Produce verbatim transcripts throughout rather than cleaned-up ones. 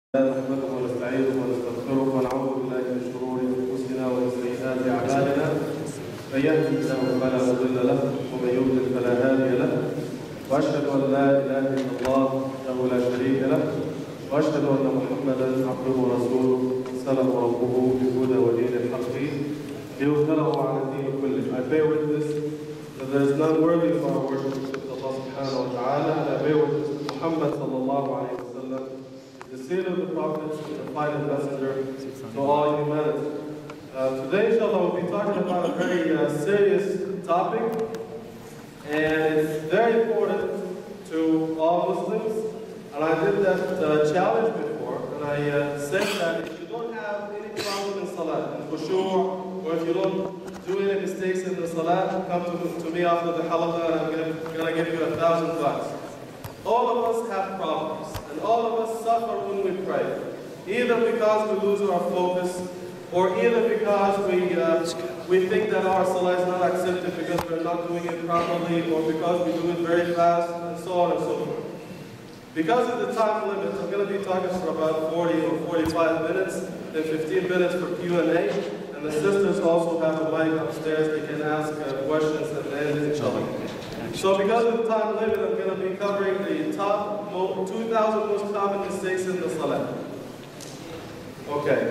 نحمده ونستعينه ونستغفره ونعوذ بالله من شرور انفسنا ومن سيئات اعمالنا من يهده الله فلا مضل له ومن يضلل فلا هادي له واشهد ان لا اله الا الله وحده لا شريك له واشهد ان محمدا عبده ورسوله ارسله ربه بالهدى ودين الحق ليظهره على الدين كله. I bear witness that there is none worthy of our worship except Allah subhanahu wa ta'ala, and I bear witness that Muhammad sallallahu alayhi wa sallam, the seal of the prophets and the final messenger to all humanity. Uh, today, inshallah, we'll be talking about a very uh, serious topic, and it's very important to all Muslims. And I did that uh, challenge before, and I uh, said that if you don't have any problem in salah, in khushu', or if you don't do any mistakes in the salah, come to, to me after the halaqah, and I'm going to give you a thousand bucks. All of us have problems, and all of us suffer when we pray, either because we lose our focus, or either because we uh, we think that our salah is not accepted because we're not doing it properly, or because we do it very fast, and so on and so forth. Because of the time limit, I'm going to be talking for about forty or forty-five minutes, then fifteen minutes for Q and A, and the sisters also have a mic upstairs. They can ask uh, questions at the end, inshallah. So because of the time limit, I'm going to be covering the top two thousand most common mistakes in the salah. Okay.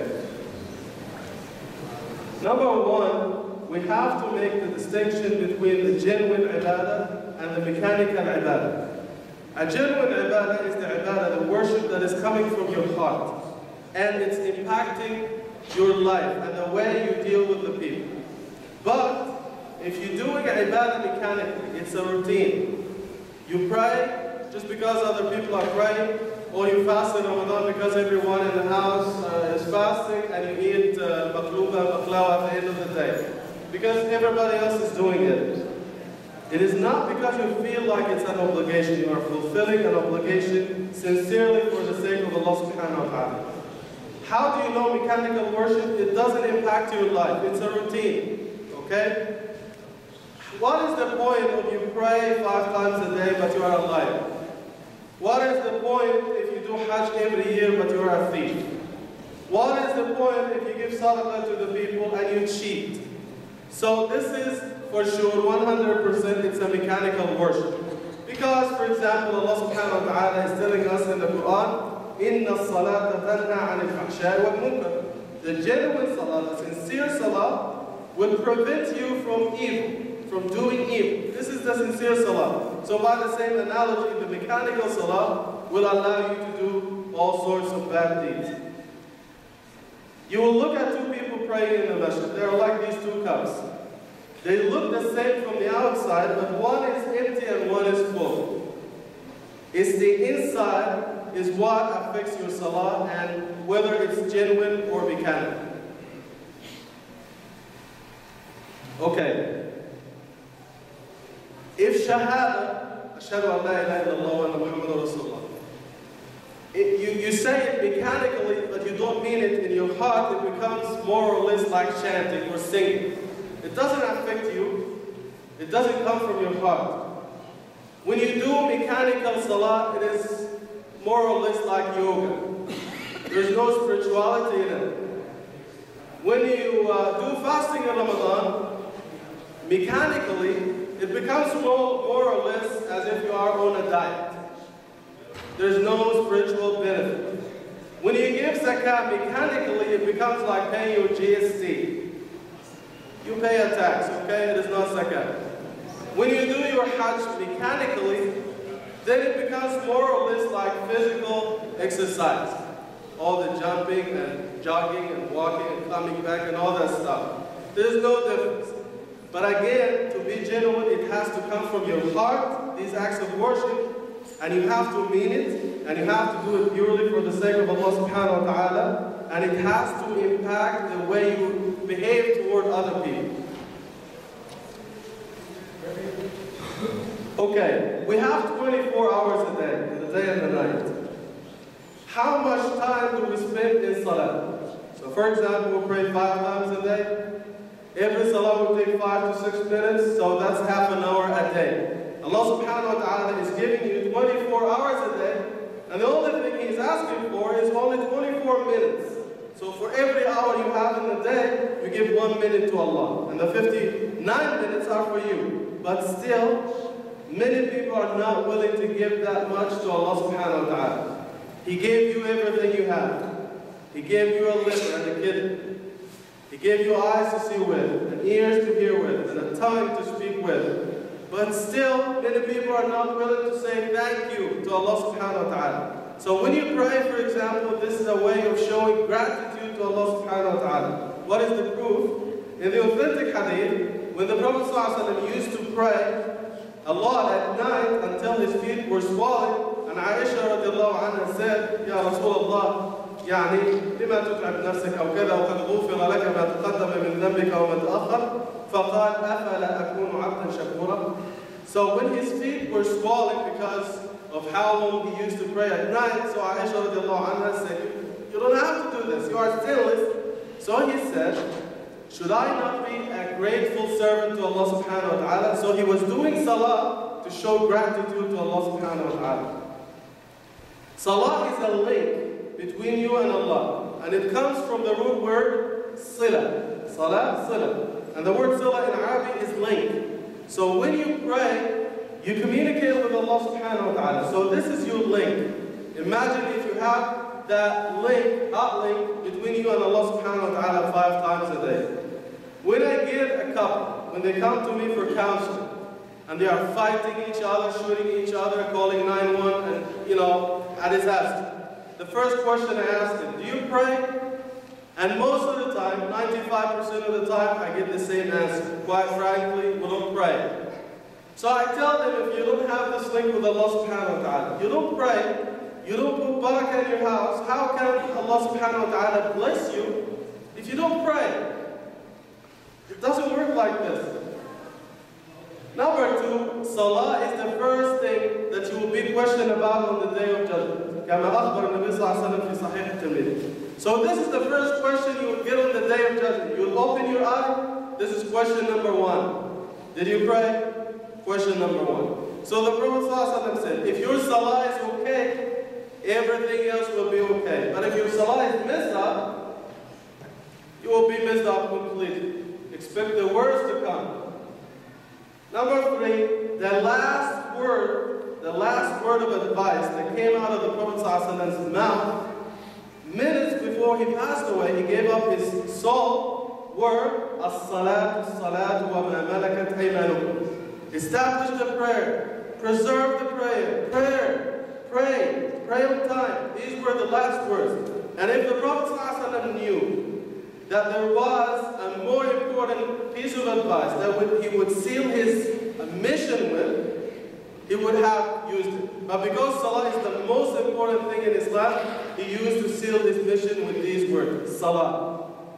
Number one, we have to make the distinction between the genuine ibadah and the mechanical ibadah. A genuine ibadah is the ibadah, the worship that is coming from your heart, and it's impacting your life and the way you deal with the people. But if you're doing ibadah mechanically, it's a routine. You pray just because other people are praying, or you fast in Ramadan because everyone in the house uh, is fasting, and you eat maqluba and baklawa at the end of the day, because everybody else is doing it. It is not because you feel like it's an obligation. You are fulfilling an obligation sincerely for the sake of Allah subhanahu wa ta'ala. How do you know mechanical worship? It doesn't impact your life. It's a routine. Okay? What is the point of you pray five times a day but you are alive? What is the point if you do Hajj every year but you are a thief? What is the point if you give sadaqah to the people and you cheat? So this is for sure one hundred percent it's a mechanical worship. Because, for example, Allah subhanahu wa ta'ala is telling us in the Quran, Inna salata tanha anil fahsha'i wal munkar. The genuine salah, the sincere salah, will prevent you from evil, from doing evil. This is the sincere salah. So by the same analogy, the mechanical salah will allow you to do all sorts of bad deeds. You will look at two people praying in the masjid. They are like these two cups. They look the same from the outside, but one is empty and one is full. It's the inside is what affects your salah and whether it's genuine or mechanical. Okay. If shahada, ashhadu an la ilaha illallah wa anna Muhammadur Rasulullah, you, you say it mechanically, but you don't mean it in your heart, it becomes more or less like chanting or singing. It doesn't affect you. It doesn't come from your heart. When you do mechanical salah, it is more or less like yoga. There's no spirituality in it. When you uh, do fasting in Ramadan, mechanically, it becomes more, more or less as if you are on a diet. There's no spiritual benefit. When you give zakat mechanically, it becomes like paying your G S T. You pay a tax, okay? It is not zakat. When you do your hajj mechanically, then it becomes more or less like physical exercise. All the jumping and jogging and walking and coming back and all that stuff. There's no difference. But again, to be genuine, it has to come from your heart, these acts of worship, and you have to mean it, and you have to do it purely for the sake of Allah subhanahu wa ta'ala, and it has to impact the way you behave toward other people. Okay, we have twenty-four hours a day, the day and the night. How much time do we spend in salah? So for example, we pray five times a day. Every salah will take five to six minutes, so that's half an hour a day. Allah subhanahu wa ta'ala is giving you twenty-four hours a day, and the only thing He's asking for is only twenty So for every hour you have in the day, you give one minute to Allah. And the fifty-nine minutes are for you. But still, many people are not willing to give that much to Allah subhanahu wa ta'ala. He gave you everything you have. He gave you a liver and a kidney. He gave you eyes to see with, and ears to hear with, and a tongue to speak with. But still, many people are not willing to say thank you to Allah subhanahu wa ta'ala. So when you pray, for example, this is a way of showing gratitude to Allah subhanahu wa ta'ala. What is the proof? In the authentic hadith, when the Prophet ﷺ used to pray a lot at night until his feet were swollen, and Aisha radiallahu anha said, Ya Rasulullah, يعني لما تتعب نفسك أو كذا وقد غفر لك ما تقدم من ذنبك وما تأخر فقال أفلا أكون عبدا شكورا. So when his feet were swollen because of how long he used to pray at night, so Aisha radiallahu anha said, you don't have to do this, you are sinless. So he said, should I not be a grateful servant to Allah subhanahu wa ta'ala? So he was doing salah to show gratitude to Allah subhanahu wa ta'ala. Salah is a link between you and Allah. And it comes from the root word sila. Salah, sila. And the word sila in Arabic is link. So when you pray, you communicate with Allah subhanahu wa ta'ala. So this is your link. Imagine if you have that link, hot link, between you and Allah subhanahu wa ta'ala five times a day. When I get a couple, when they come to me for counseling, and they are fighting each other, shooting each other, calling nine one one, and, you know, a disaster. The first question I asked them, do you pray? And most of the time, ninety-five percent of the time, I get the same answer. Quite frankly, we don't pray. So I tell them, if you don't have this link with Allah subhanahu wa ta'ala, you don't pray, you don't put barakah in your house, how can Allah subhanahu wa ta'ala bless you if you don't pray? It doesn't work like this. Number two, salah is the first thing that you will be questioned about on the day of judgment. كما أخبر النبي صلى الله عليه وسلم في صحيح الترمذي. So this is the first question you will get on the day of judgment. You will open your eye. This is question number one. Did you pray? Question number one. So the Prophet ﷺ said, if your salah is okay, everything else will be okay. But if your salah is messed up, you will be messed up completely. Expect the worst to come. Number three, the last word, the last word of advice that came out of the Prophet ﷺ's mouth, minutes before he passed away, he gave up his soul, were as-salatu as-salatu wa ma malakat aymanukum. Establish the prayer, preserve the prayer, prayer, pray, pray on time. These were the last words. And if the Prophet ﷺ knew that there was a more important piece of advice that would, he would seal his mission with, he would have used it. But because salah is the most important thing in Islam, he used to seal his mission with these words, salah.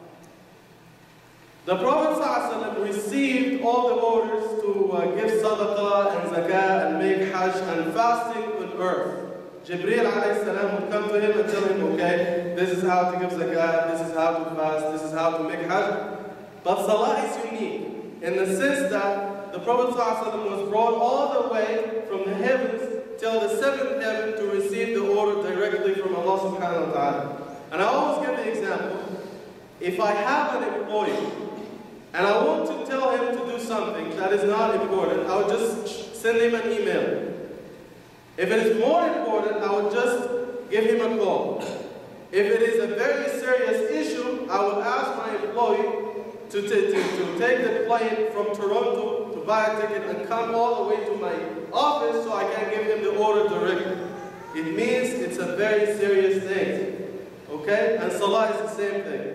The Prophet ﷺ received all the orders to uh, give sadaqah and zakah and make hajj and fasting on earth. Jibreel alayhi salam would come to him and tell him, okay, this is how to give zakah, this is how to fast, this is how to make hajj. But salah is unique in the sense that the Prophet ﷺ was brought all the way from the heavens till the seventh heaven to receive the order directly from Allah subhanahu wa ta'ala. And I always give the example, if I have an employee and I want to tell him to do something that is not important, I would just send him an email. If it is more important, I would just give him a call. If it is a very serious issue, I would ask my employee to, to, to take the plane from Toronto to buy a ticket and come all the way to my office so I can give him the order directly. It means it's a very serious thing. Okay? And salah is the same thing.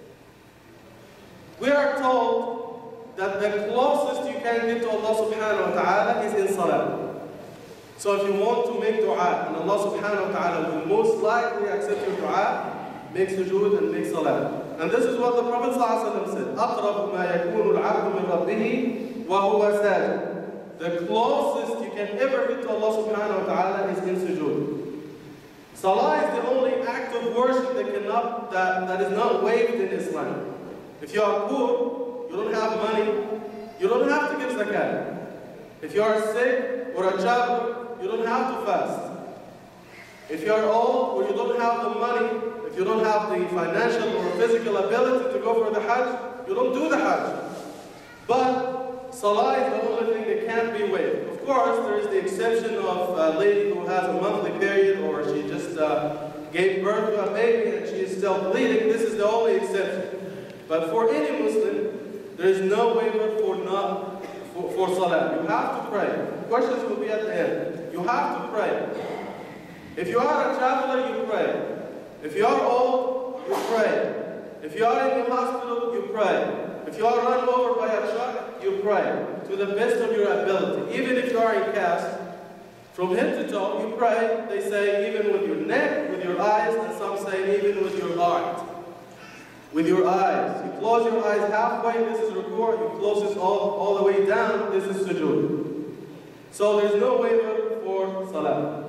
We are told that the closest you can get to Allah subhanahu wa ta'ala is in salah. So if you want to make dua, and Allah subhanahu wa ta'ala will most likely accept your dua, make sujood and make salah. And this is what the Prophet ﷺ said, أَقْرَبُ مَا يَكُونُ الْعَبْدُ مِنْ رَبِّهِ وَهُوَ سَاجِدٌ. The closest you can ever get to Allah subhanahu wa ta'ala is in sujood. Salah is the only act of worship that, cannot, that, that is not waived in Islam. If you are poor, you don't have money, you don't have to give zakat. If you are sick or a child, you don't have to fast. If you are old or you don't have the money, if you don't don't have the financial or physical ability to go for the Hajj, you don't do the Hajj. But Salah is the only thing that can't be waived. Of course, there is the exception of a lady who has a monthly period, or she just uh, gave birth to a baby and she is still bleeding. This is the only exception. But for any Muslim, there is no waiver for not for, for Salah. You have to pray. Questions will be at the end. You have to pray. If you are a traveler, you pray. If you are old, you pray. If you are in the hospital, you pray. If you are run over by a truck, you pray to the best of your ability. Even if you are in cast, from head to toe, you pray. They say even with your neck, with your eyes, and some say even with your heart. With your eyes. You close your eyes halfway, this is ruku'. You close it all, all the way down, this is sujood. So there's no waiver for salah.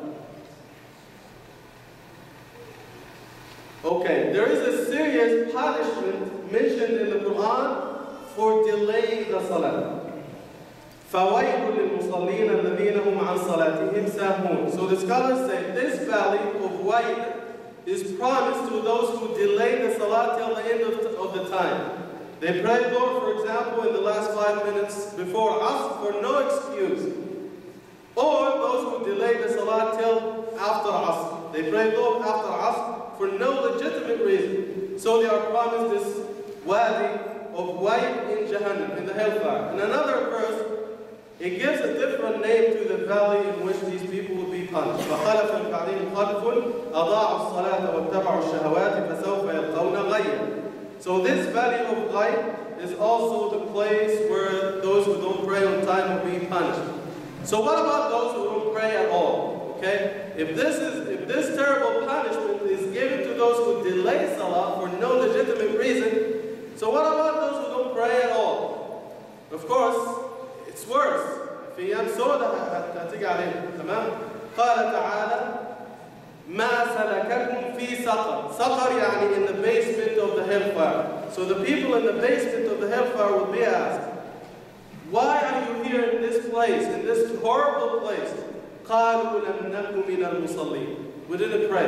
Okay, there is a serious punishment mentioned in the Quran for delaying the salah. فَوَيْلٌ لِلْمُصَلِّينَ الَّذِينَ هُمْ عَنْ صَلَاتِهِمْ سَاهُونَ. So the scholars say this valley of Wayl is promised to those who delay the salah till the end of, of the time. They pray Dhuhr, for example, in the last five minutes before Asr for no excuse. Or those who delay the salah till after Asr. They pray Dhuhr after Asr for no legitimate reason. So they are promised this wadi of Wayl in Jahannam, in the hellfire. In another verse, it gives a different name to the valley in which these people will be punished. فَخَلَفَ مِنْ بَعْدِهِمْ خَلْفٌ أَضَاعُوا الصَّلَاةَ وَاتَّبَعُوا الشَّهَوَاتِ فَسَوْفَ يَلْقَوْنَ غَيًّا. So this valley of Ghayb is also the place where those who don't pray on time will be punished. So what about those who don't pray at all? Okay? If this is if this terrible punishment is given to those who delay salah for no legitimate reason, so what about those who don't pray at all? Of course, it's worse. في أيام سوداء هتيجي علينا، تمام؟ قال تعالى ما سلككم في سقر. سقر يعني in the basement of the hellfire. So the people in the basement of the hellfire will be asked, why are you here in this place, in this horrible place? قالوا لم نكن من المصلين. We didn't pray.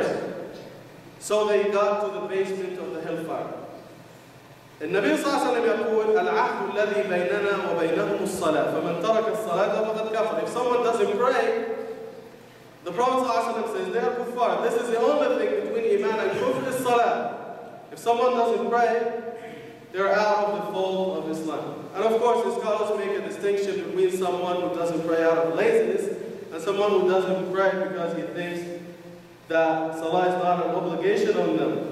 So they got to the basement of the hellfire. النبي صلى الله عليه وسلم يقول العهد الذي بيننا وبينهم الصلاة فمن ترك الصلاة فقد كفر. If someone doesn't pray, the Prophet صلى الله عليه وسلم says they are kuffar. This is the only thing between iman and kufr is salah. If someone doesn't pray, they're out of the fold of Islam. And of course, the scholars make a distinction between someone who doesn't pray out of laziness and someone who doesn't pray because he thinks that salah is not an obligation on them.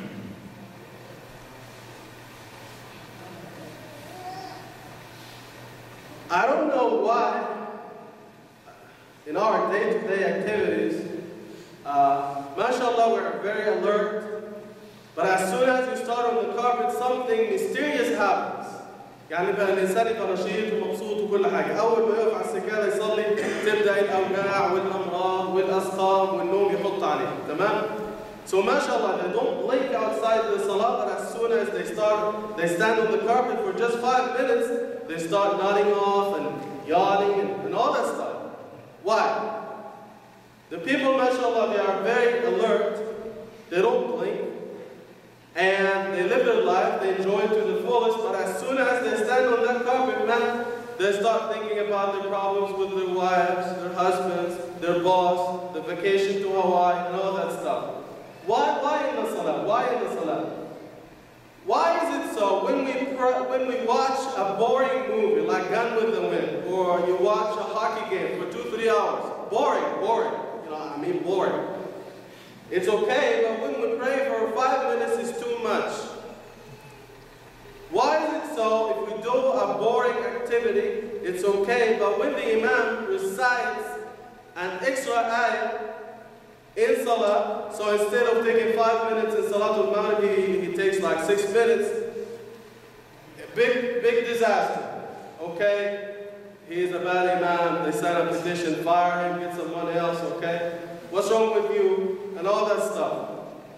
I don't know why in our day-to-day activities, uh, mashallah, we're very alert, but as soon as you start on the carpet, something mysterious happens. يعني بقى الإنسان يبقى نشيط ومبسوط وكل حاجة. أول ما يقف على السجادة يصلي تبدأ الأوجاع والأمراض والأسقام والنوم يحط عليه، تمام؟ So mashallah, they don't blink outside the salah, but as soon as they start, they stand on the carpet for just five minutes, they start nodding off and yawning and, and all that stuff. Why? The people, mashallah, they are very alert, they don't blink, and they live their life, they enjoy it to the fullest, but as soon as they stand on that carpet, man, they start thinking about their problems with their wives, their husbands, their boss, the vacation to Hawaii, and all that stuff. Why, why in the salah? Why in the salah? Why is it so when we, when we watch a boring movie like Gone with the Wind, or you watch a hockey game for two, three hours, boring, boring, you know, I mean boring. It's okay, but when we pray for five minutes, it's too much. Why is it so if we do a boring activity, it's okay, but when the imam recites an extra ayah in salah, so instead of taking five minutes in Salatul Maghrib, he, he takes like six minutes. Big, big disaster. Okay? He is a bad imam, they sign a petition, fire him, get someone else, okay? What's wrong with you? And all that stuff.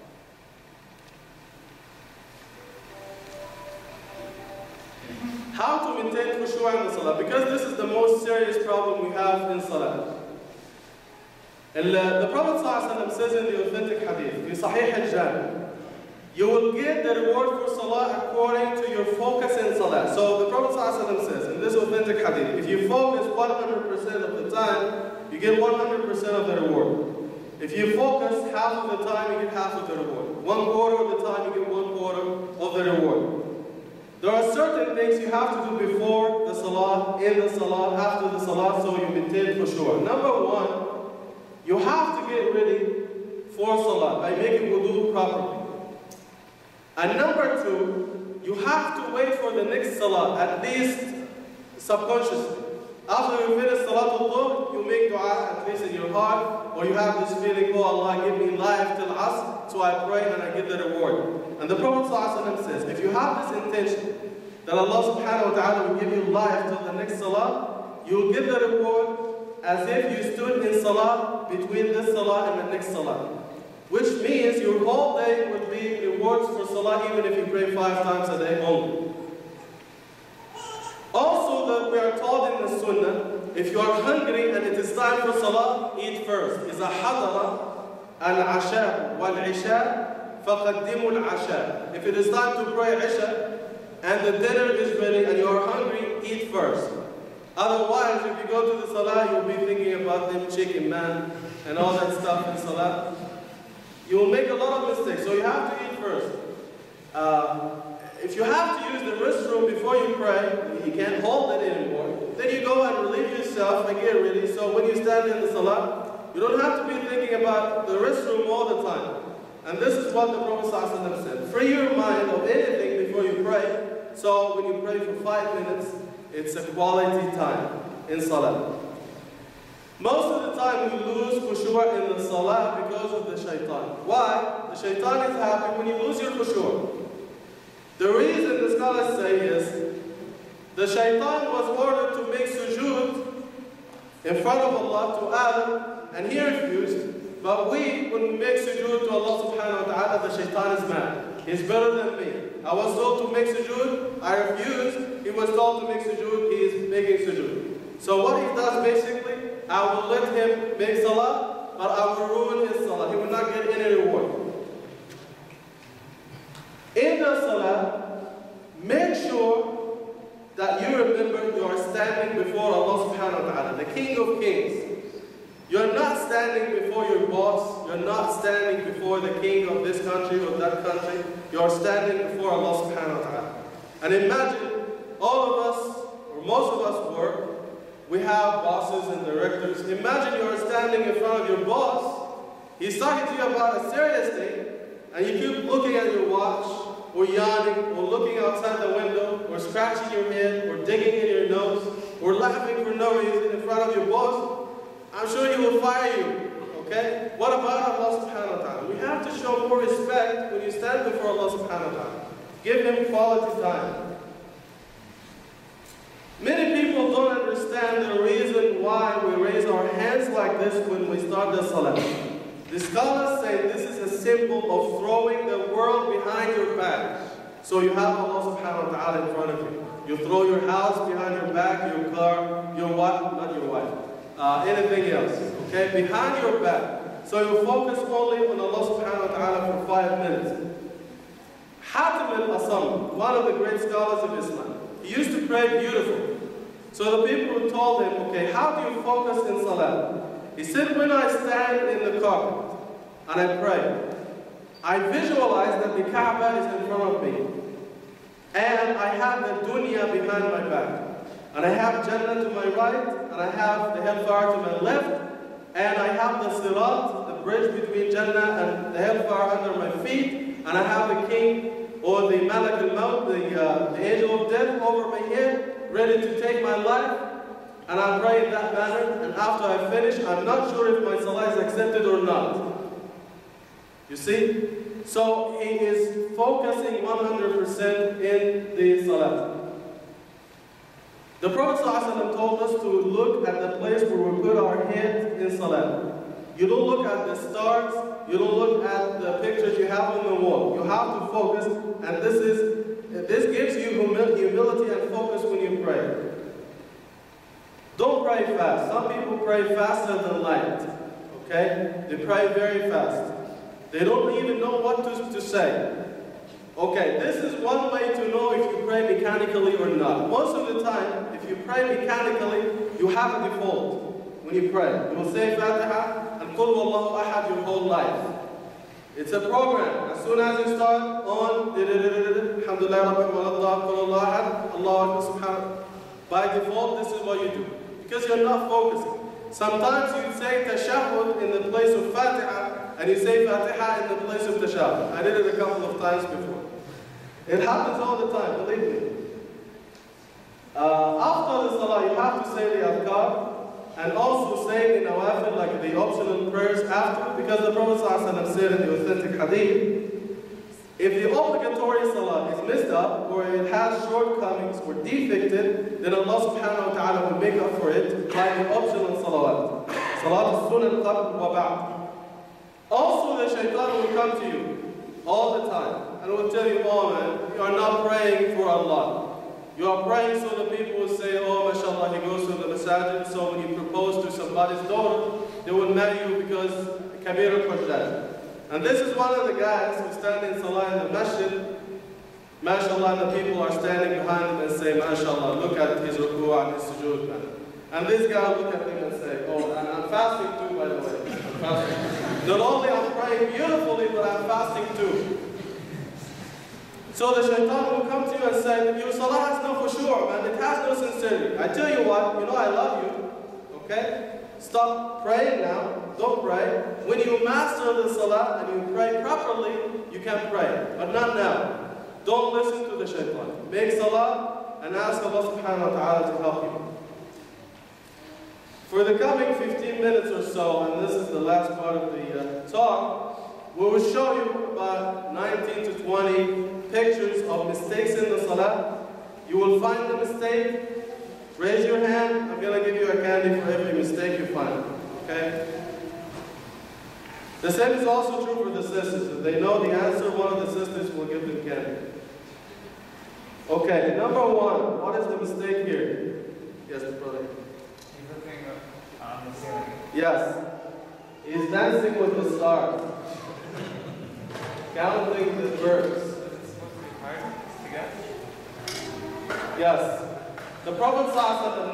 How to maintain khushu' in salah? Because this is the most serious problem we have in salah. The Prophet ﷺ says in the authentic hadith, في صحيح الجامع, You will get the reward for salah according to your focus in salah. So the Prophet ﷺ says in this authentic hadith, if you focus one hundred percent of the time, you get one hundred percent of the reward. If you focus half of the time, you get half of the reward. One quarter of the time, you get one quarter of the reward. There are certain things you have to do before the salah, in the salah, after the salah, so you maintain for sure. Number one, you have to get ready for salah by making wudu properly. And number two, you have to wait for the next salah, at least subconsciously. After you finish Salatul Dhuhr, you make dua at least in your heart, or you have this feeling, oh Allah, give me life till Asr, so I pray and I get the reward. And the Prophet ﷺ says, if you have this intention, that Allah subhanahu wa ta'ala will give you life till the next salah, you will get the reward as if you stood in salah between this salah and the next salah. Which means your whole day would be rewards for salah even if you pray five times a day only. Also, that we are told in the sunnah, if you are hungry and it is time for salah, eat first. إِذَا حَضَرَ الْعَشَاءُ وَالْعِشَاءُ فَقَدِّمُوا الْعَشَاءُ. If it is time to pray Isha and the dinner is ready and you are hungry, eat first. Otherwise, if you go to the salah, you'll be thinking about them chicken man and all that stuff in salah. You will make a lot of mistakes, so you have to eat first. Uh, if you have to use the restroom before you pray, you can't hold it anymore, then you go and relieve yourself and get ready. So when you stand in the salah, you don't have to be thinking about the restroom all the time. And this is what the Prophet ﷺ said. Free your mind of anything before you pray. So when you pray for five minutes, it's a quality time in salah. Most of the time we lose khushu' in the salah because of the shaitan. Why? The shaitan is happy when you lose your khushu'. The reason the scholars say is, the shaitan was ordered to make sujood in front of Allah to Adam, and he refused. But we, when we make sujood to Allah subhanahu wa ta'ala, the shaitan is mad. He's better than me. I was told to make sujood, I refused. He was told to make sujood, he is making sujood. So what he does basically, I will let him make salah, but I will ruin his salah. He will not get any reward. In the salah, make sure that you remember you are standing before Allah subhanahu wa ta'ala, the King of Kings. You're not standing before your boss. You're not standing before the king of this country or that country. You're standing before Allah subhanahu wa ta'ala. And imagine all of us, or most of us work, we have bosses and directors. Imagine you're standing in front of your boss. He's talking to you about a serious thing, and you keep looking at your watch, or yawning, or looking outside the window, or scratching your head, or digging in your nose, or laughing for no reason in front of your boss. I'm sure he will fire you, okay? What about Allah subhanahu wa ta'ala? We have to show more respect when you stand before Allah subhanahu wa ta'ala. Give him quality time. Many people don't understand the reason why we raise our hands like this when we start the salah. The scholars say this is a symbol of throwing the world behind your back. So you have Allah subhanahu wa ta'ala in front of you. You throw your house behind your back, your car, your wife, not your wife. Uh, anything else, okay, behind your back. So you focus only on Allah subhanahu wa ta'ala for five minutes. Hatim al-Asam, one of the great scholars of Islam, he used to pray beautiful. So the people told him, okay, how do you focus in salah? He said, when I stand in the carpet and I pray, I visualize that the Kaaba is in front of me. And I have the dunya behind my back. And I have Jannah to my right, and I have the hellfire to my left, and I have the Sirat, the bridge between Jannah and the hellfire under my feet, and I have the king, or the Malak al-Maut, the, uh, the angel of death over my head, ready to take my life, and I pray in that manner, and after I finish, I'm not sure if my salah is accepted or not. You see? So he is focusing one hundred percent in the salah. The Prophet ﷺ told us to look at the place where we put our heads in salah. You don't look at the stars, you don't look at the pictures you have on the wall. You have to focus, and this is this gives you humility and focus when you pray. Don't pray fast. Some people pray faster than light. Okay? They pray very fast. They don't even know what to, to say. Okay, this is one way to know if you pray mechanically or not. Most of the time, if you pray mechanically, you have a default when you pray. You will say Fatiha and Qul Wallahu Ahad your whole life. It's a program. As soon as you start on, Alhamdulillah Rabbil Alamin, Qul Wallahu Ahad, Allahu Akbar Subhanahu. By default, this is what you do. Because you're not focusing. Sometimes you say tashahhud in the place of Fatiha, and you say Fatiha in the place of tashahhud. I did it a couple of times before. It happens all the time, believe me. Uh, after the salah, you have to say the adhkar, and also say the nawafil, like the optional prayers after, because the Prophet ﷺ said in the authentic hadith, if the obligatory salah is messed up, or it has shortcomings or defected, then Allah subhanahu wa ta'ala will make up for it by the optional salawat. Salat al-sunnah qabl wa ba'd. Also the shaitan will come to you all the time and will tell you, oh man, you are not praying for Allah. You are praying so that people will say, oh mashallah, he goes to the masajid, so when you propose to somebody's daughter, they will marry you because kabir al-hujjaj. And this is one of the guys who stand in salah in the masjid. MashaAllah, and the people are standing behind him and say, MashaAllah, look at his ruku' and his sujood, man. And this guy will look at him and say, oh, and I'm fasting too, by the way. I'm fasting. Not only I'm praying beautifully, but I'm fasting too. So the shaitan will come to you and say, your salah has no khushu', man. It has no sincerity. I tell you what, you know I love you, okay? Stop praying now. Don't pray. When you master the salah and you pray properly, you can pray. But not now. Don't listen to the shaitan. Make salah and ask Allah subhanahu wa ta'ala to help you. For the coming fifteen minutes or so, and this is the last part of the uh, talk, we will show you about nineteen to twenty pictures of mistakes in the salah. You will find the mistake. Raise your hand. I'm going to give you a candy for every mistake you find. Okay? The same is also true for the sisters. If they know the answer, one of the sisters will give them candy. Okay, number one. What is the mistake here? Yes, brother. He's looking on the ceiling. Yes. He's dancing with the stars. Counting the birds. Is it supposed to be hard to get? Yes. The Prophet ﷺ,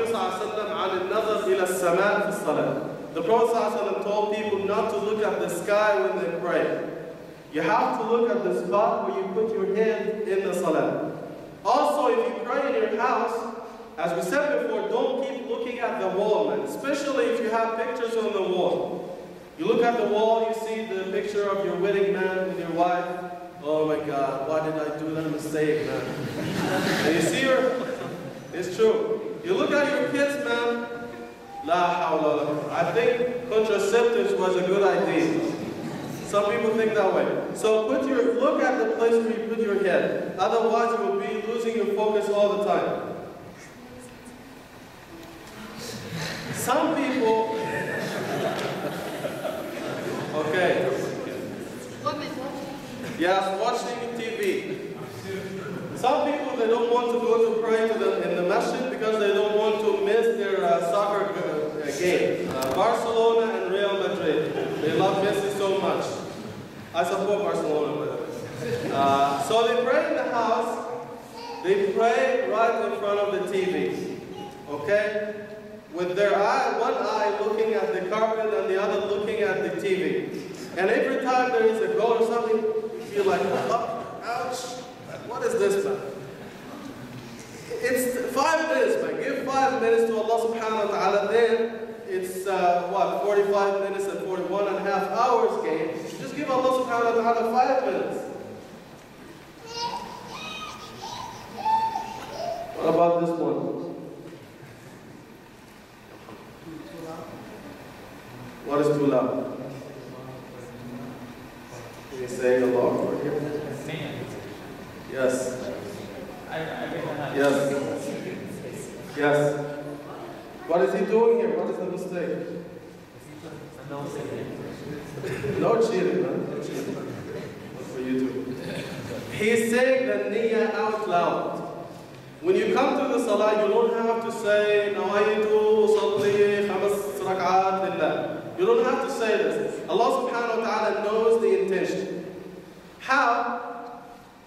the Prophet ﷺ told people not to look at the sky when they pray. You have to look at the spot where you put your head in the salah. Also, if you pray in your house, as we said before, don't keep looking at the wall, man. Especially if you have pictures on the wall. You look at the wall, you see the picture of your wedding man with your wife. Oh my God, why did I do that mistake, man? And you see her. It's true. You look at your kids, man. La hawla la quwwata. I think contraceptives was a good idea. Some people think that way. So put your look at the place where you put your head. Otherwise, you will be losing your focus all the time. Some people. Okay. Yes, watching T V. Some people, they don't want to go to pray to the, in the masjid because they don't want to miss their uh, soccer uh, game. Uh, Barcelona and Real Madrid. They love Messi so much. I support Barcelona, by the way. Uh, so they pray in the house. They pray right in front of the T V. Okay? With their eye, one eye looking at the carpet and the other looking at the T V. And every time there is a goal or something, you feel like, oh, ouch. What is this, man? It's five minutes, man. Give five minutes to Allah subhanahu wa ta'ala. Then it's, uh, what, forty-five minutes and forty-one and a half hours game. Just give Allah subhanahu wa ta'ala five minutes. What about this one? What is too loud? Can you say Allah over here? Yes. I, I mean, uh, Yes. Yes. What is he doing here? What is the mistake? no cheating. No cheating, man. No cheating. Not for you too. He's saying the niyyah out loud. When you come to the salah, you don't have to say, Nawaitu usalli khamas rak'at lillah. You don't have to say this. Allah subhanahu wa ta'ala knows the intention. How?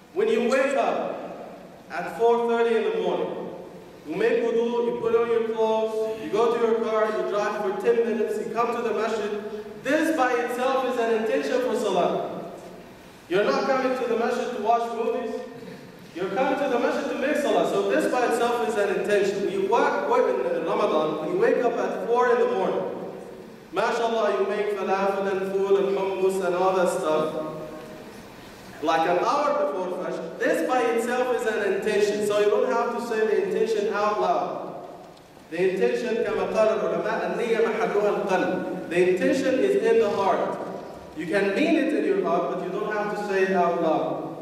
at four thirty in the morning. You make wudu, you put on your clothes, you go to your car, you drive for ten minutes, you come to the masjid. This by itself is an intention for salah. You're not coming to the masjid to watch movies. You're coming to the masjid to make salah. So this by itself is an intention. You walk, wait, in Ramadan, when you wake up at four in the morning, mashallah, you make falafel and food and hummus and all that stuff. Like an hour before Fajr. This by itself is an intention. So you don't have to say the intention out loud. The intention, كما قال العلماء, النية محلها القلب. The intention is in the heart. You can mean it in your heart, but you don't have to say it out loud.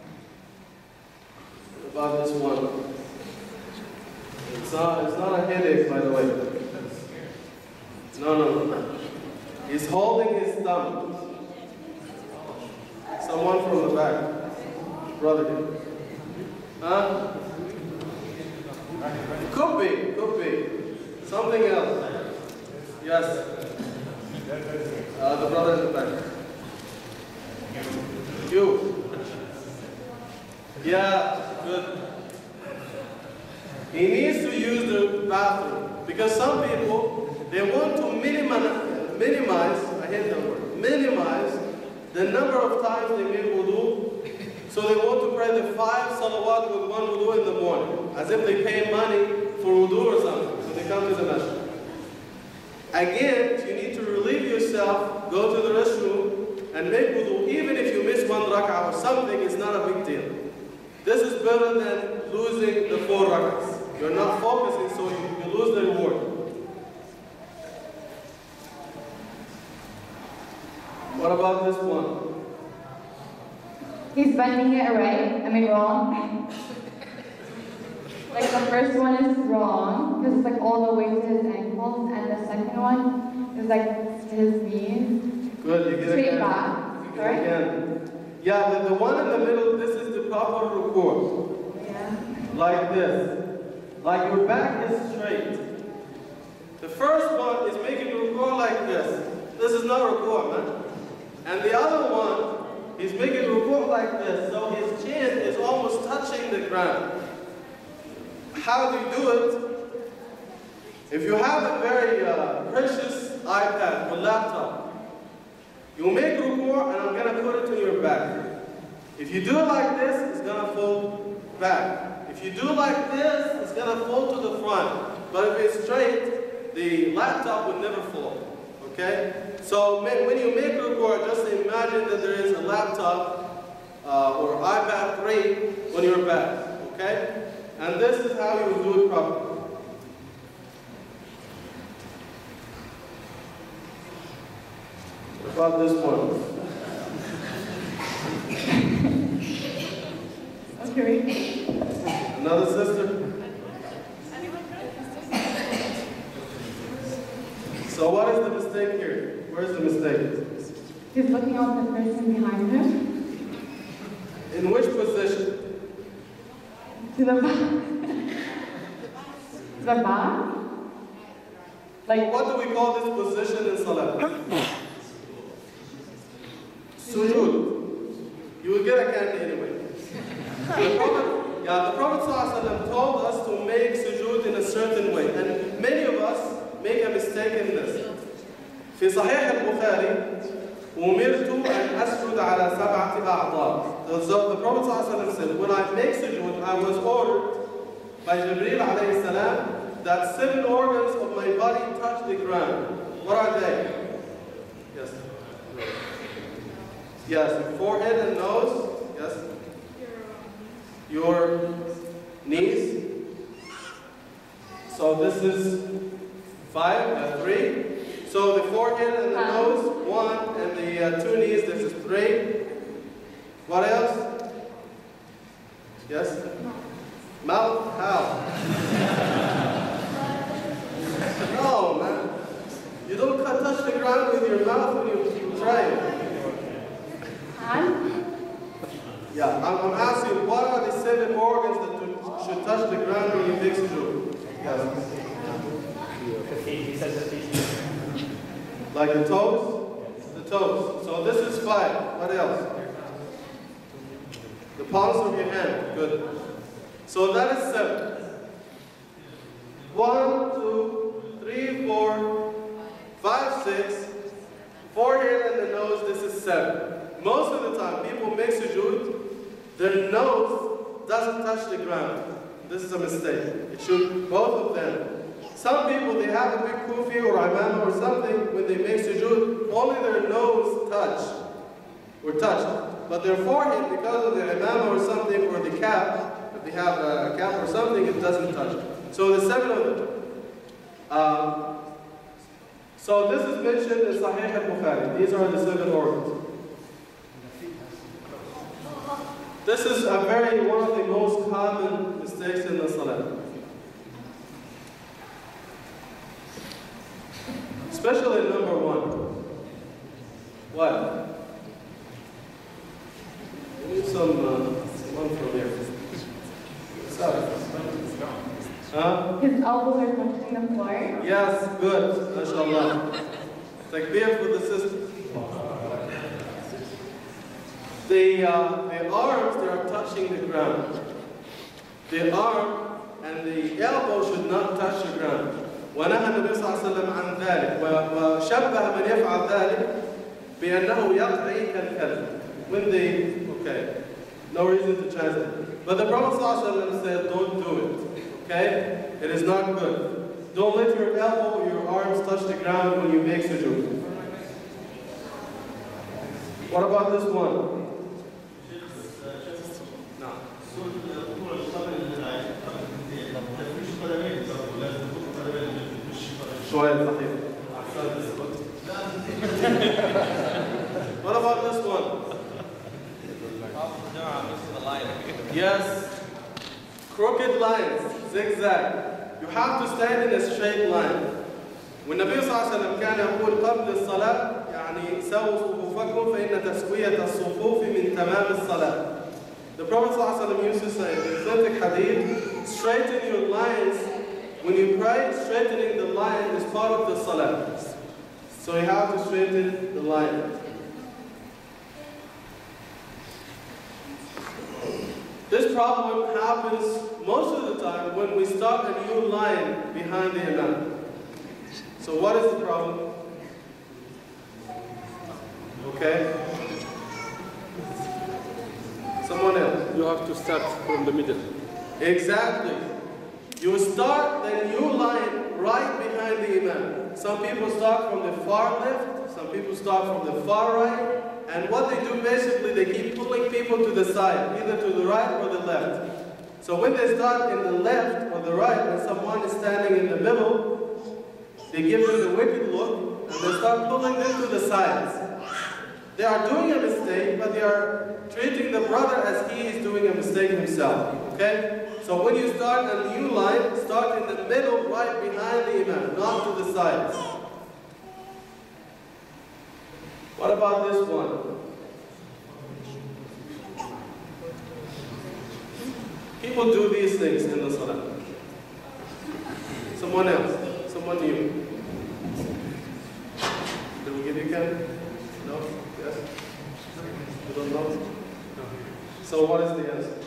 About this one. It's not, it's not a headache, by the way. No, no, no. He's holding his thumb. Someone from the back. Brother. Huh? Could be, could be. Something else. Yes. Uh, the brother in the back. You. Yeah, good. He needs to use the bathroom. Because some people, they want to minimize, minimize, I hate that word, minimize the number of times they make wudu. So they want to pray the five salawat with one wudu in the morning. As if they pay money for wudu or something. So they come to the masjid. Again, you need to relieve yourself, go to the restroom, and make wudu. Even if you miss one rak'ah or something, it's not a big deal. This is better than losing the four rak'ahs. You're not focusing, so you, you lose the reward. What about this one? He's bending it right, I mean wrong. Like the first one is wrong, because it's like all the way to his ankles, and the second one is like to his knees. Good, you get Straight again. back. You get Sorry? again. Yeah, the, the one in the middle, this is the proper ruku'. Yeah. Like this. Like your back is straight. The first one is making ruku' like this. This is not ruku', man. And the other one, he's making ruku' like this, so his chin is almost touching the ground. How do you do it? If you have a very uh, precious iPad or laptop, you make ruku' and I'm going to put it to your back. If you do it like this, it's going to fall back. If you do it like this, it's going to fall to the front. But if it's straight, the laptop would never fall. Okay? So when you make ruku', just imagine that there is a laptop uh, or iPad three on your back. Okay? And this is how you do it properly. What about this one? Okay. Another sister? So what is the mistake here? Where's the mistake? He's looking at the person behind him. In which position? To the back. To the back? Like, What do we call this position in Salah? Sujood. You will get a candy anyway. The Prophet, yeah, the Prophet ﷺ told us to make sujood in a certain way. And many of us make a mistake in this. في صحيح البخاري أمرت أن أسجد على سبعة أعضاء. The Prophet ﷺ said, when I make sujood, I was ordered by Jibreel alayhi salam that seven organs of my body touch the ground. What are they? Yes. Yes, forehead and nose. Yes. Your knees. So this is five, uh, three. So the forehead and the nose, one, and the uh, two knees, this is three. What else? Yes? Mouth, how? No, man. You don't touch the ground with your mouth when you try it. hand? Yeah, I'm, I'm asking, what are the seven organs that should touch the ground when you make sujood? Yes. He says the feet. Like the toes? The toes. So this is five. What else? The palms of your hand. Good. So that is seven. One, two, three, four, five, six. Forehead and the nose, this is seven. Most of the time, people make sujood, their nose doesn't touch the ground. This is a mistake. It should, both of them. Some people, they have a big kufi or imam or something, when they make sujood, only their nose touch, or touched. But their forehead, because of the imam or something, or the cap, if they have a cap or something, it doesn't touch. So the seven of them. Um, so this is mentioned in Sahih al-Bukhari. These are the seven organs. This is a very, one of the most common mistakes in the salah. Especially number one. What? We need some, uh, someone from here. Sorry. Huh? His elbows are touching the floor. Yes, good. MashaAllah. Takbir for the sister. The, uh, the arms, they are touching the ground. The arm and the elbow should not touch the ground. ونهى النبي صلى الله عليه وسلم عن ذلك وشبه من يفعل ذلك بأنه يقعي كالكلب. When they, okay, no reason to translate. But the Prophet صلى الله عليه وسلم said, don't do it. Okay? It is not good. Don't let your elbow or your arms touch the ground when you make sujood. What about this one? شوية صحيح. What about this one? Yes. Crooked lines, zigzag. You have to stand in a straight line. والنبي صلى الله عليه وسلم كان يقول قبل الصلاة يعني سووا صفوفكم فإن تسوية الصفوف من تمام الصلاة. The Prophet صلى الله عليه وسلم used to say in the authentic hadith, straighten your lines. When you pray, straightening the line is part of the salah. So you have to straighten the line. This problem happens most of the time when we start a new line behind the imam. So what is the problem? Okay? Someone else. You have to start from the middle. Exactly. You start the new line right behind the imam. Some people start from the far left, some people start from the far right, and what they do basically, they keep pulling people to the side, either to the right or the left. So when they start in the left or the right, and someone is standing in the middle, they give them the wicked look, and they start pulling them to the sides. They are doing a mistake, but they are treating the brother as he is doing a mistake himself. Okay? So when you start a new line, start in the middle, right behind the imam, not to the sides. What about this one? People do these things in the salah. Someone else, someone new. Did we give you Ken? No? Yes? You don't know? No. So what is the answer?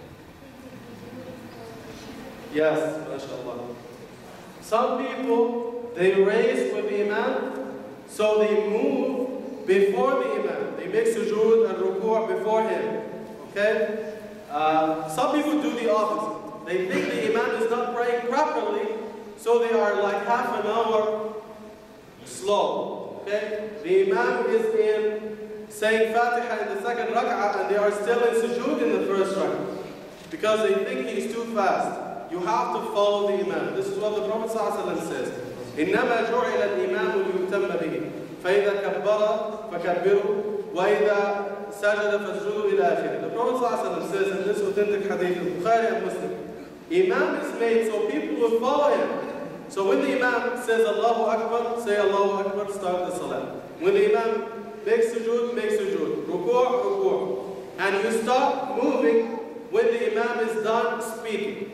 Yes, mashallah. Some people, they raise with the imam, so they move before the imam. They make sujood and ruku' before him. Okay? Uh, some people do the opposite. They think the imam is not praying properly, so they are like half an hour slow. Okay? The imam is in saying Fatiha in the second rak'ah, and they are still in sujood in the first rak'ah. Because they think he's too fast. You have to follow the imam. This is what the Prophet ﷺ says. إِنَّمَا جُعِلَ الْإِمَامُ لِيُتَمَّ بِهِ فَإِذَا كَبَّرَ فَكَبِّرُوا وَإِذَا سَجَدَ فَاسْجُدُوا إِلَى آخِرِهِ. The Prophet ﷺ says in this authentic hadith of Bukhari and Muslim, Imam is made so people will follow him. So when the imam says Allahu Akbar, say Allahu Akbar, start the salah. When the imam makes sujood, make sujood. Ruku', ruku'. And you start moving when the imam is done speaking.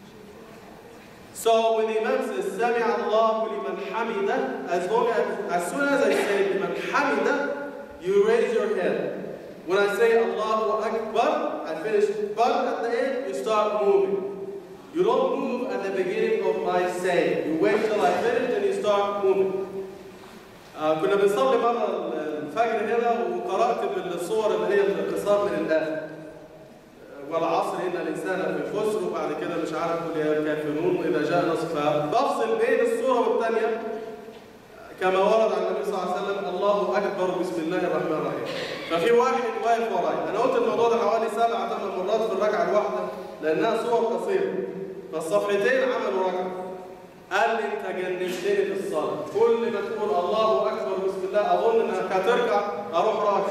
So when the imam says, Sami Allahu liman hamida, as long as, as soon as I say liman hamida, you raise your head. When I say Allahu Akbar, I finish bar at the end, you start start moving. You don't move at the beginning of my saying. You wait till I finish and you start moving. آه كنا بنصلي مرة الفجر هنا وقرأت بالصور اللي هي القصار من الآخر. والعصر إن الإنسان في خسر وبعد كده مش عارف قل يا الكافرون وإذا جاء نصر. فبفصل بين الصورة والثانية كما ورد عن النبي صلى الله عليه وسلم الله أكبر بسم الله الرحمن الرحيم. ففي واحد واقف وراي. أنا قلت الموضوع ده حوالي سبع ثمان مرات في الركعة الواحدة لأنها صور قصيرة. فالصفحتين عملوا ركعة. قال لي أنت جننتني في الصلاة. كل ما تقول الله أكبر بسم الله أظن إنك هتركع أروح راكع.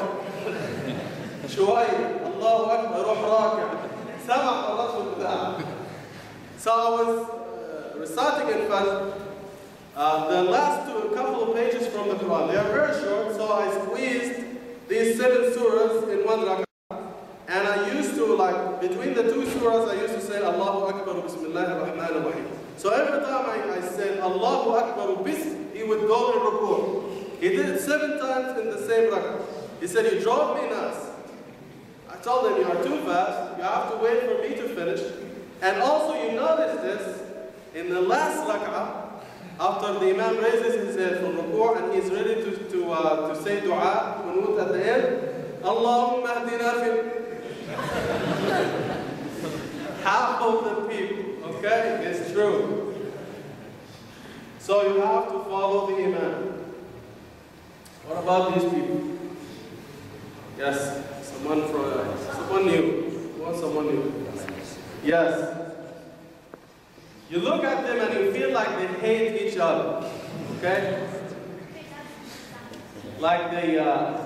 شوية الله أكبر أروح راكع. سبع مرات في البداية. So I was uh, reciting in fact. Uh, the last two, couple of pages from the Quran, they are very short, so I squeezed these seven surahs in one rak'ah. And I used to, like, between the two surahs, I used to say Allahu Akbar, Bismillah ar-Rahman ar-Rahim. So every time I, I said Allahu Akbar, Bism, he would go and record. He did it seven times in the same rak'ah. He said, you drove me nuts. I told him, you are too fast, you have to wait for me to finish. And also, you notice this, in the last rak'ah, after the Imam raises his head from ruku' and he's ready to, to, uh, to say dua, qunut at the end, Allahumma ahdina fi. Half of the people, okay? It's true. So you have to follow the Imam. What about these people? Yes, someone from, uh, someone new. You want someone new? Yes. You look at them and you feel like they hate each other, okay? Like they, uh,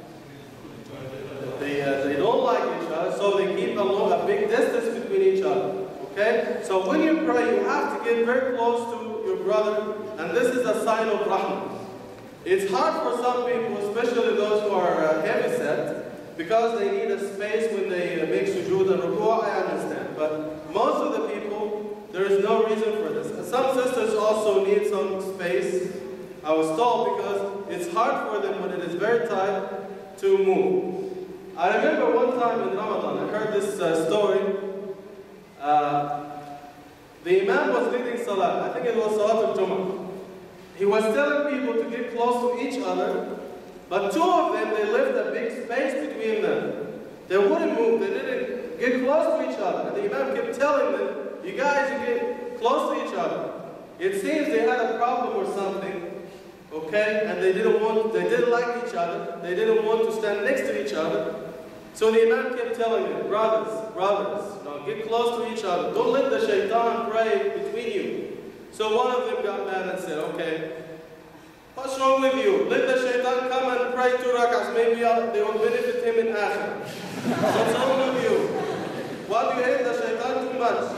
they, uh, they don't like each other, so they keep a, long, a big distance between each other, okay? So when you pray, you have to get very close to your brother, and this is a sign of rahmah. It's hard for some people, especially those who are uh, heavy-set, because they need a space when they uh, make sujood and ruku', I understand. But most of the people, there is no reason for this. And some sisters also need some space, I was told, because it's hard for them when it is very tight to move. I remember one time in Ramadan, I heard this uh, story. Uh, the Imam was leading Salah, I think it was Salat al-Jum'ah. He was telling people to get close to each other, but two of them, they left a big space between them. They wouldn't move, they didn't get close to each other. And the Imam kept telling them, you guys, you get close to each other. It seems they had a problem or something, okay? And they didn't want, they didn't like each other. They didn't want to stand next to each other. So the Imam kept telling them, brothers, brothers, no, get close to each other. Don't let the shaitan pray between you. So one of them got mad and said, okay, what's wrong with you? Let the shaitan come and pray two rak'ahs. Maybe I'll, they will benefit him in akhirah. What's wrong with you? Why do you hate the shaitan too much?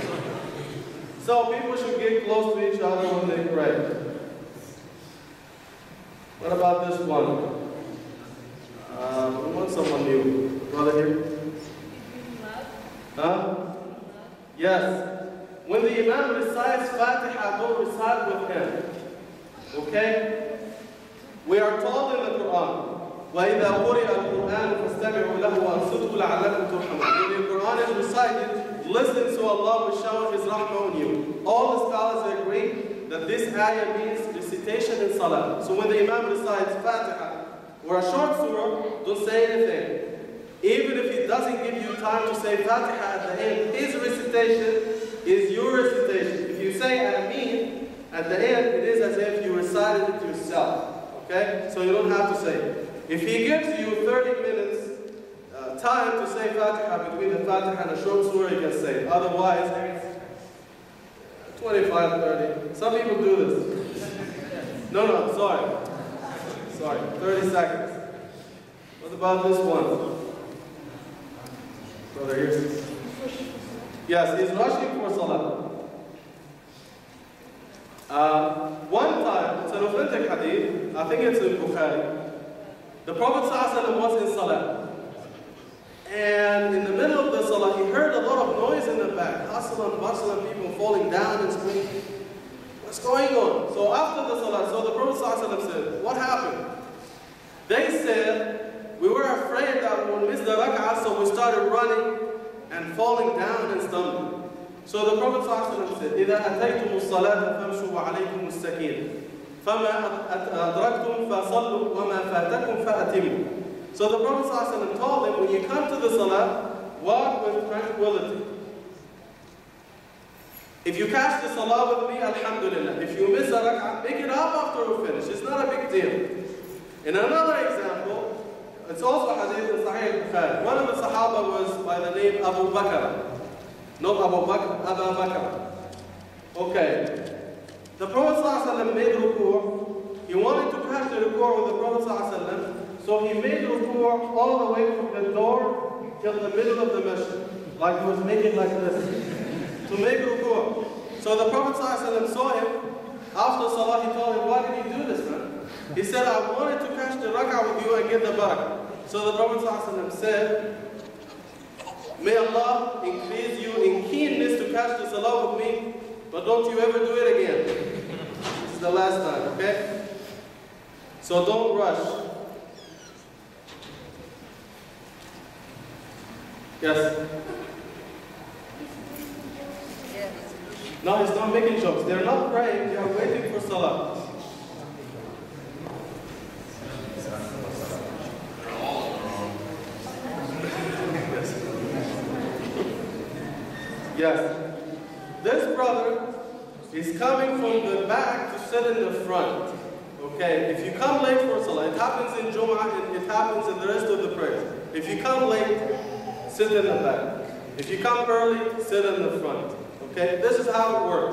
So people should get close to each other when they pray. What about this one? Uh, we want someone new. Brother here? Huh? Yes. When the Imam recites Fatiha, don't recite with him. Okay? We are told in the Quran, وَإِذَا قُرِئَ الْقُرْآنُ فَاسْتَمِعُوا لَهُ وَأَنصِتُوا لَعَلَّكُمْ تُرْحَمُونَ. When the Quran is recited, listen so Allah will shower His rahmah on you. All the scholars agree that this ayah means recitation in salah. So when the Imam recites Fatiha or a short surah, don't say anything. Even if he doesn't give you time to say Fatiha at the end, his recitation is your recitation. If you say Ameen at the end, it is as if you recited it yourself. Okay? So you don't have to say it. If he gives you thirty minutes uh, time to say Fatiha between the Fatiha and a short surah, you can say it. Otherwise, twenty-five, thirty. Some people do this. No, no, sorry. Sorry, thirty seconds. What about this one? Brother here. Yes, he's rushing for salah. Uh, one time, it's an authentic hadith, I think it's in Bukhari. The Prophet ﷺ was in salah. And in the middle of the salah, he heard a lot of noise in the back. Hustle and bustle and people falling down and screaming. What's going on? So after the salah, so the Prophet ﷺ said, what happened? They said, we were afraid that we would miss the rak'ah, so we started running and falling down and stumbling. So the Prophet ﷺ said, إِذَا أَتَيْتُمُ الصَّلَاةَ فَامْشُوا وَعَلَيْكُمُ السَّكِينَةِ فَمَا أَدْرَكْتُمْ فَصَلُّوا وَمَا فَاتَكُمْ فَأَتِمُوا. So the Prophet ﷺ told them, when you come to the salah, walk with tranquility. If you catch the salah with me, alhamdulillah. If you miss a rak'ah, make it up after we finish. It's not a big deal. In another example, it's also a hadith in Sahih Bukhari. One of the Sahaba was by the name Abu Bakr. Not Abu Bakr, Abu Bakr. Okay. The Prophet ﷺ made ruku'. He wanted to catch the ruku' with the Prophet ﷺ, so he made ruku' all the way from the door till the middle of the masjid. Like he was making like this. To make ruku'. So the Prophet ﷺ saw him. After salah, he told him, why did you do this, man? He said, I wanted to catch the rak'ah with you and get the barakah. So the Prophet ﷺ said, may Allah increase you in keenness to catch the salah with me, but don't you ever do it again. This is the last time, okay? So don't rush. Yes? No, he's not making jokes. They're not praying, they are waiting for salah. Yes. This brother is coming from the back to sit in the front. Okay? If you come late for salah, it happens in Jum'ah and it happens in the rest of the prayers. If you come late, sit in the back. If you come early, sit in the front. Okay? This is how it works.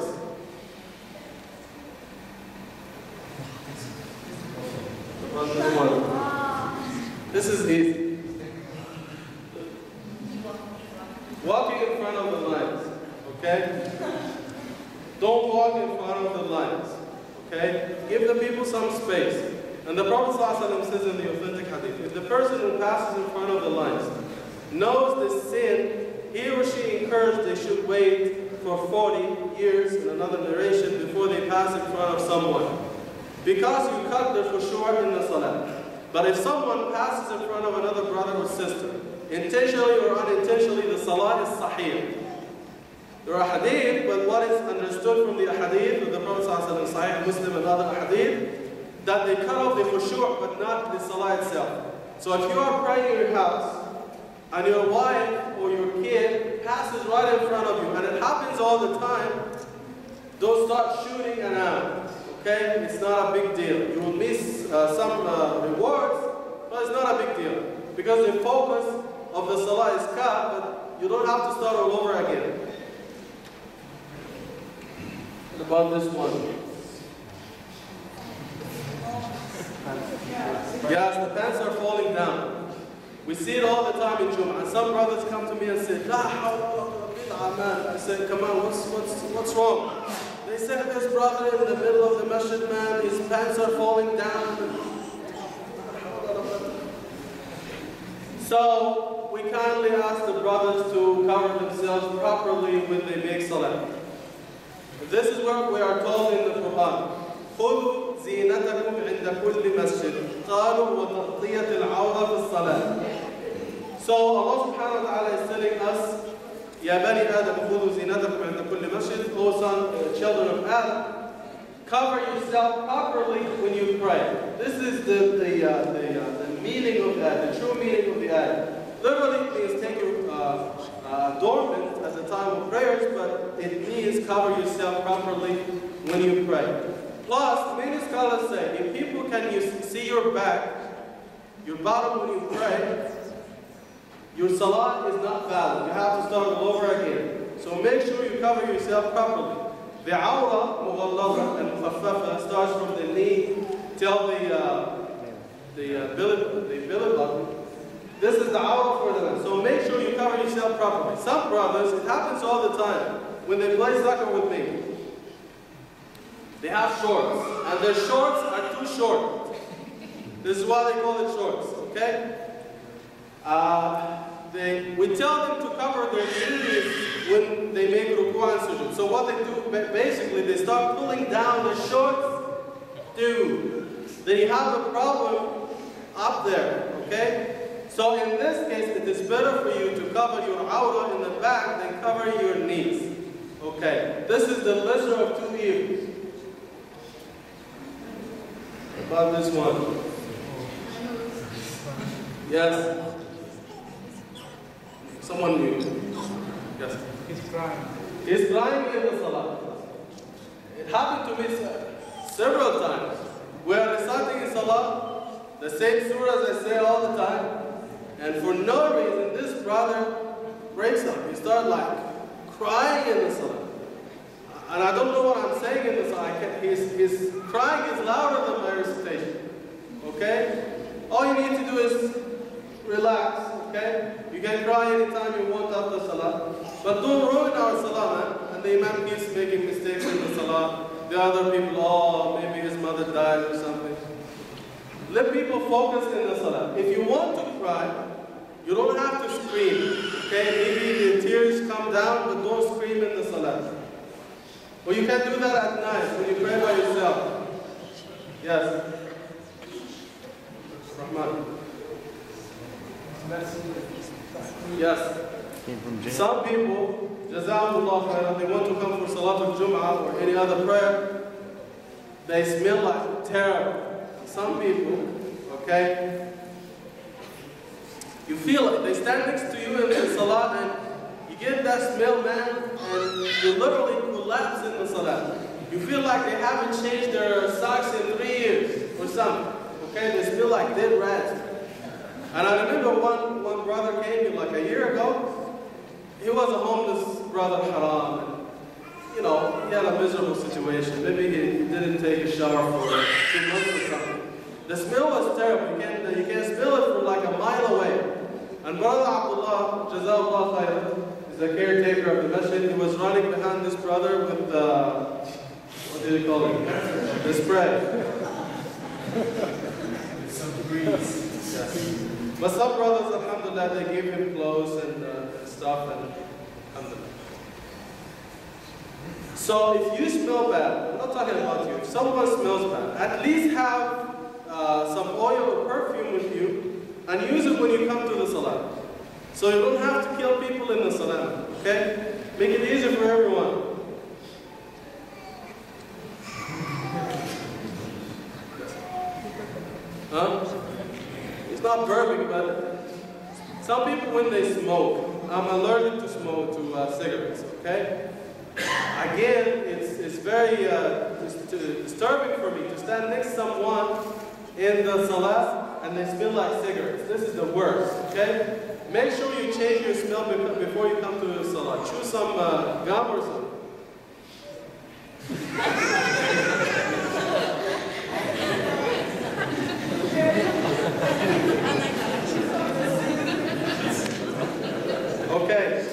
This is easy. Walking in front of the lines. Okay? Don't walk in front of the lines. Okay? Give the people some space. And the Prophet ﷺ says in the authentic hadith, if the person who passes in front of the lines knows the sin he or she incurs, they should wait for forty years, in another narration, before they pass in front of someone. Because you cut the khushu' in the salah. But if someone passes in front of another brother or sister, intentionally or unintentionally, the salah is sahih. There are hadith, but what is understood from the hadith of the Prophet ﷺ, Sahih Muslim and other hadith, that they cut off the khushu' but not the salah itself. So if you are praying in your house, and your wife or your kid passes right in front of you, and it happens all the time, don't start shooting around. Okay? It's not a big deal. You will miss uh, some uh, rewards, but it's not a big deal. Because the focus of the salah is cut, but you don't have to start all over again. What about this one? Yes, the pants are falling down. We see it all the time in Jum'ah. And some brothers come to me and say, La hawla bid'ah, man. I said, come on, what's, what's, what's wrong? They said, this brother in the middle of the masjid, man, his pants are falling down. So, we kindly ask the brothers to cover themselves properly when they make salah. This is what we are told in the Quran. خُذُوا زِينَتَكُمْ عِنْدَ كُلِّ مَسْجِدٍ قَالُوا وَتَغْطِيَةِ الْعَوْرَةِ فِي الصَّلَاةِ. So Allah subhanahu wa ta'ala is telling us, يَا بَنِي آدَمْ خُذُوا زِينَتَكُمْ عِنْدَ كُلِّ مَسْجِدٍ, O son, uh, children of Adam, cover yourself properly when you pray. This is the, the, uh, the, uh, the meaning of that, the true meaning of the ayat. Literally it means take your uh, uh, adornment at the time of prayers, but it means cover yourself properly when you pray. Plus, many scholars say, if people can you see your back, your bottom when you pray, your salah is not valid. You have to start all over again. So make sure you cover yourself properly. The awra, mughalladha and mukhaffafa, starts from the knee till the uh, the uh, belly, the belly button. This is the awra for the man. So make sure you cover yourself properly. Some brothers, it happens all the time when they play soccer with me. They have shorts, and their shorts are too short. This is why they call it shorts, okay? Uh, they, we tell them to cover their knees when they make ruku' and sujood. So what they do, basically, they start pulling down the shorts, dude. Then you have a problem up there, okay? So in this case, it is better for you to cover your awrah in the back than cover your knees. Okay, this is the lesser of two evils. About this one. Yes. Someone new. Yes. He's crying. He's crying in the salah. It happened to me several times. We are reciting in salah, the same surahs I say all the time, and for no reason, this brother breaks up. He starts like crying in the salah. And I don't know what I'm saying in the salah. I can't, his, his crying is louder than my recitation. Okay? All you need to do is relax. Okay? You can cry anytime you want after salah. But don't ruin our salah, man. And the imam keeps making mistakes in the salah. The other people, oh, maybe his mother died or something. Let people focus in the salah. If you want to cry, you don't have to scream. Okay? Maybe the tears come down, but don't scream in the salah. Or you can do that at night when you pray by yourself. Yes. Rahman. Yes. Some people, Jazakumullah khairan, they want to come for Salatul Jum'ah or any other prayer, they smell like terrible. Some people, okay, you feel it. They stand next to you in the Salah and you get that smell, man, and you literally collapse in the Salah. You feel like they haven't changed their socks in three years or something. Okay, they smell like dead rats. And I remember one, one brother came in like a year ago. He was a homeless brother, haram. And, you know, he had a miserable situation. Maybe he, he didn't take a shower for two months or something. The smell was terrible. You can't, you can't smell it from like a mile away. And Brother Abdullah, Jazakallah khairan, is the caretaker of the masjid. He was running behind this brother with the, what do you call it? The spray. Some degrees. Yes. But some brothers, alhamdulillah, they give him clothes and uh, stuff, and alhamdulillah. So if you smell bad, I'm not talking about you, if someone smells bad, at least have uh, some oil or perfume with you, and use it when you come to the salah. So you don't have to kill people in the salah, okay? Make it easier for everyone. Huh? It's not perfect, but some people, when they smoke, I'm allergic to smoke, to uh, cigarettes, okay? Again, it's, it's very uh, it's disturbing for me to stand next to someone in the salah and they smell like cigarettes. This is the worst, okay? Make sure you change your smell before you come to the salah. Choose some uh, gum or something. Okay.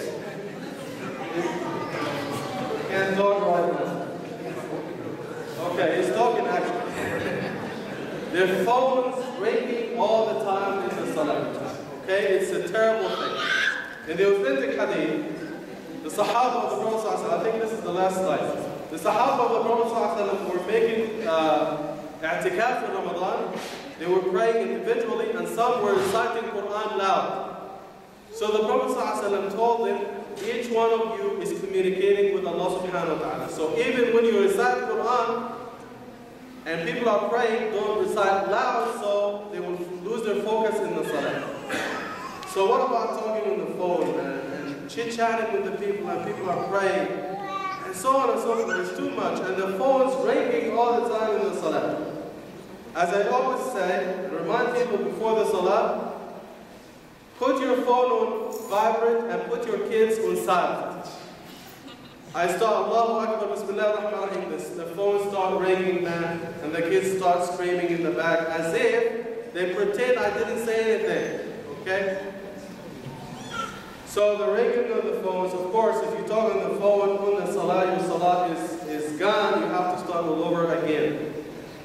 Can't talk right now. Okay, he's talking actually. Their phones ringing all the time in the salah. Okay, it's a terrible thing. In the authentic hadith, the Sahaba of the Prophet, I think this is the last slide. The Sahaba of the Prophet were making uh, i'tikaf in Ramadan. They were praying individually, and some were reciting Quran loud. So the Prophet ﷺ told them, each one of you is communicating with Allah subhanahu wa ta'ala. So even when you recite Quran and people are praying, don't recite loud so they will lose their focus in the salah. So what about talking on the phone, man, and chit-chatting with the people and people are praying, and so on and so forth. It's too much, and the phone's ringing all the time in the salah. As I always say, and remind people before the salah, put your phone on vibrate and put your kids on silent. I start Allahu Akbar, Bismillah ar-Rahman ar-Rahim, the phone start ringing, man, and the kids start screaming in the back as if they pretend I didn't say anything, okay? So the ringing of the phones, of course, if you talk on the phone on the salah, your salah is, is gone, you have to start all over again.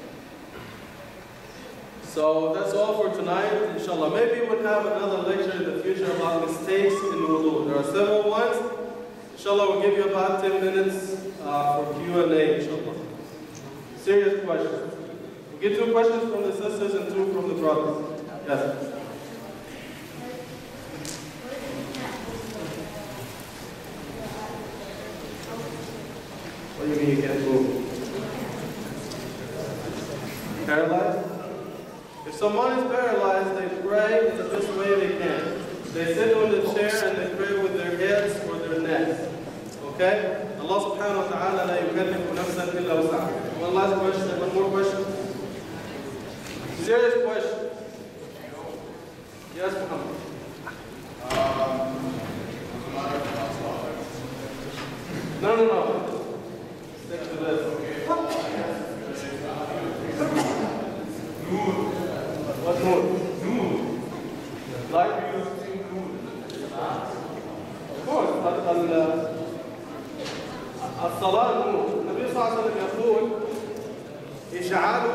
So that's all for tonight, inshallah. Maybe we'll have another lecture in the future about mistakes in wudu. There are several ones. Inshallah, we'll give you about ten minutes uh, for Q and A, inshallah. Serious questions. We'll get two questions from the sisters and two from the brothers. Yes. What do you mean you can't move? Paralyzed? If someone is paralyzed, they pray in the best way they can. They sit on the chair and they pray with their heads or their necks. Okay? Allah subhanahu wa ta'ala la yukallifu nafsan illa wus'aha. One last question, one more question. Serious question. Yes, Muhammad. No, no, no. Stick to this. What more? Like? Of course. الصلاة نور. النبي صلى الله عليه وسلم يقول اجعلوا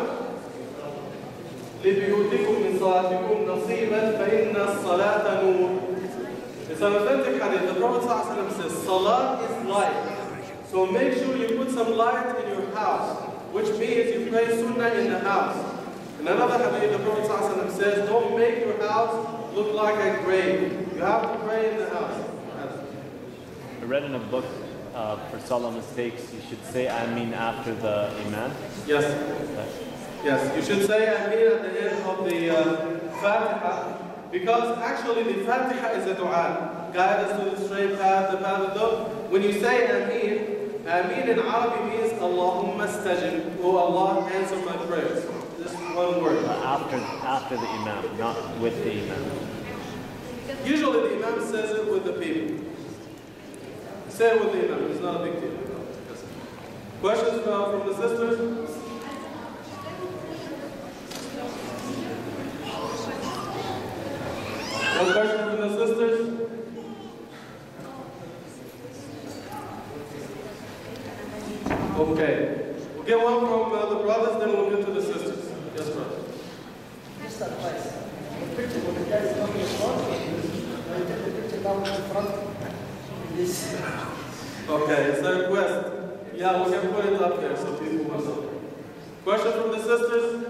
لبيوتكم من صلاتكم نصيبا فإن الصلاة نور. It's an authentic hadith. The Prophet صلى الله عليه وسلم says, Salat is light. So make sure you put some light in your house, which means you pray sunnah in the house. In another hadith, the Prophet صلى الله عليه وسلم says, don't make your house look like a grave. You have to pray in the house. I read in a book uh, for Salah mistakes, you should say Ameen after the Imam. Yes. Yes, you should say Ameen at the end of the uh, Fatiha, because actually the Fatiha is a dua. Guide us to the straight path, the path of the. When you say Ameen, Ameen in Arabic means Allahumma stajib, oh Allah, answer my prayers. This is one word. After, after the Imam, not with the Imam. Usually the Imam says it with the people. Say it with the Imam, it's not a big deal. Questions uh, from the sisters? One question from the sisters? Okay. We'll get one from uh, the brothers, then we'll get to the sisters. Yes, brother. Just advice. The picture when the guy is coming in front, now you take the picture down in front. This. Okay, it's a request. Yeah, we can put it up there so people will know. Question from the sisters?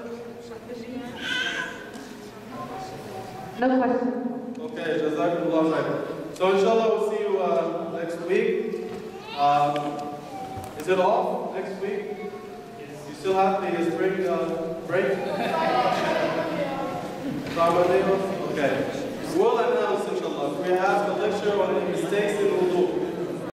No question. Okay, Jazakumullah khair. So inshallah we'll see you uh, next week. Um, is it off next week? You still have the spring uh, break? Ramadan? Okay. We'll announce inshallah. We have a lecture on the mistakes in wudu.